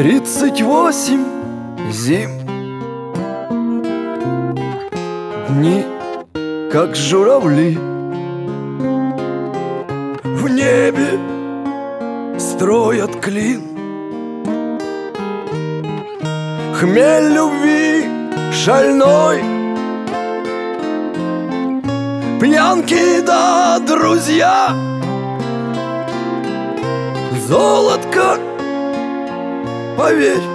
38 зим. Дни, как журавли, в небе строят клин. Хмель любви шальной, пьянки да друзья. Золотко, поверь,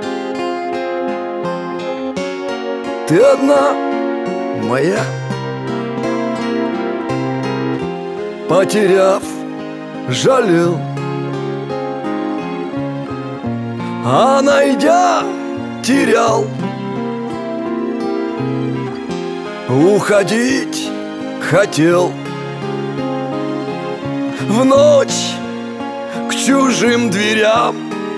ты одна моя. Потеряв, жалел, а найдя, терял. Уходить хотел в ночь к чужим дверям,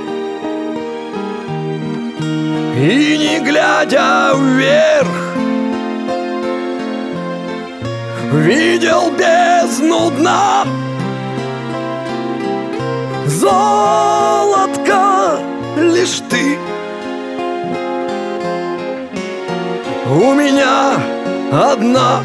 и не глядя вверх видел бездну дна. Золотко, лишь ты у меня одна.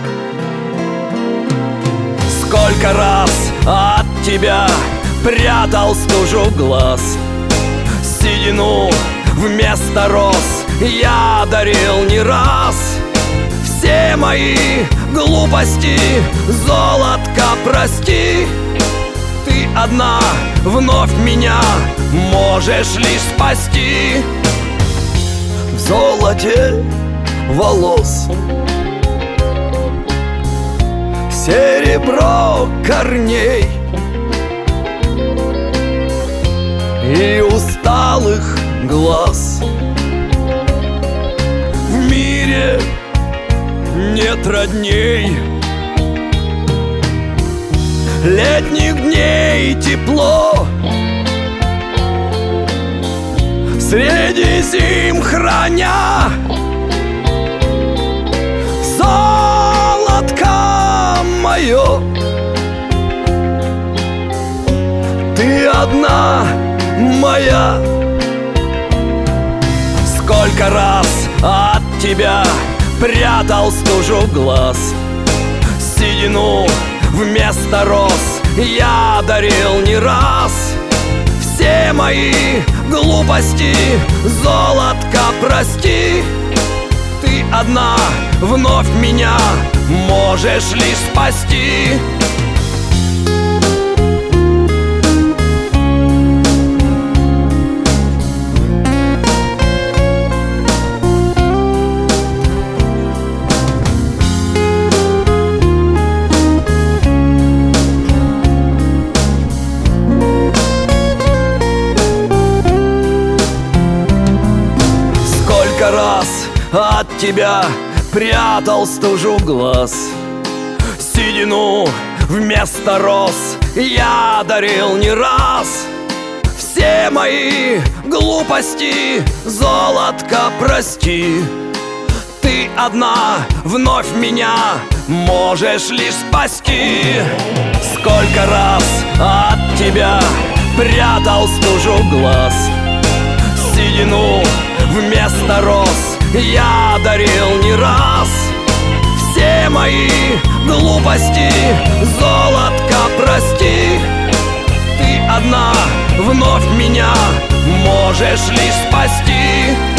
Сколько раз от тебя прятал стужу глаз, седину вместо роз я дарил не раз. Все мои глупости, золотко, прости. Ты одна вновь меня можешь лишь спасти. В золоте волос серебро корней и усталых глаз. В мире нет родней, летних дней тепло, среди зим храня. Золотко мое, ты одна моя. Сколько раз от тебя прятал стужу глаз, седину вместо роз я дарил не раз. Все мои глупости, золотко, прости. Ты одна вновь меня можешь лишь спасти. Сколько раз от тебя прятал стужу глаз, седину вместо роз я дарил не раз. Все мои глупости, золотко, прости. Ты одна вновь меня можешь лишь спасти. Сколько раз от тебя прятал стужу глаз, седину вместо роз я дарил не раз. Все мои глупости, золотко, прости. Ты одна вновь меня можешь лишь спасти.